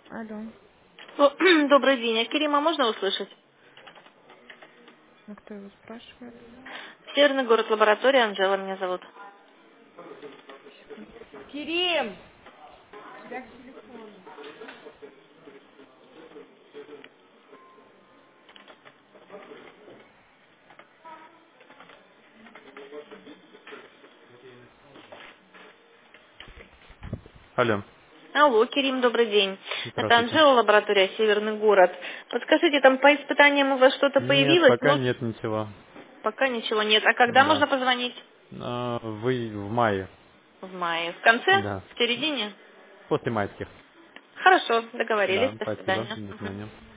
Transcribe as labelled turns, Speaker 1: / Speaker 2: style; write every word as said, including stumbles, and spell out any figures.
Speaker 1: Алло,
Speaker 2: О, Добрый день. А Керима можно услышать?
Speaker 1: ну кто его спрашивает?
Speaker 2: Северный город, лаборатория, Анжела меня зовут.
Speaker 1: Секунду. Кирим! Тебя к телефону. Алло,
Speaker 2: Алло, Керим, добрый день. Это
Speaker 1: здравствуйте.
Speaker 2: Анжела, лаборатория, Северный город. Подскажите, там по испытаниям у вас что-то
Speaker 1: Нет,
Speaker 2: появилось?
Speaker 1: пока
Speaker 2: Может,
Speaker 1: нет ничего.
Speaker 2: пока ничего нет. А когда
Speaker 1: Да.
Speaker 2: можно позвонить?
Speaker 1: А, Вы в мае.
Speaker 2: В мае. В конце?
Speaker 1: Да.
Speaker 2: В середине?
Speaker 1: После майских.
Speaker 2: Хорошо, договорились.
Speaker 1: Да,
Speaker 2: До
Speaker 1: спасибо.
Speaker 2: свидания.
Speaker 1: До
Speaker 2: Мгм.
Speaker 1: свидания.